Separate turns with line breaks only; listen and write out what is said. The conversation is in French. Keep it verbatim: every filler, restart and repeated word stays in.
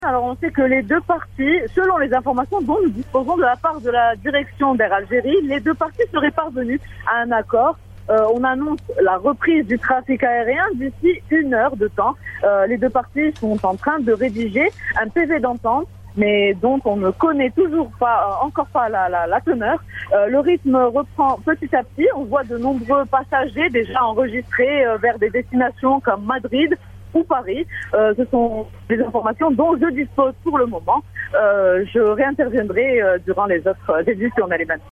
Alors on sait que les deux parties, selon les informations dont nous disposons de la part de la direction d'Air Algérie, les deux parties seraient parvenues à un accord. Euh, on annonce la reprise du trafic aérien d'ici une heure de temps. Euh, les deux parties sont en train de rédiger un P V d'entente, mais dont on ne connaît toujours pas, euh, encore pas la, la, la teneur. Euh, le rythme reprend petit à petit. On voit de nombreux passagers déjà enregistrés euh, vers des destinations comme Madrid ou Paris. Euh, ce sont des informations dont je dispose pour le moment. Euh, je réinterviendrai euh, durant les autres éditions, Naliman.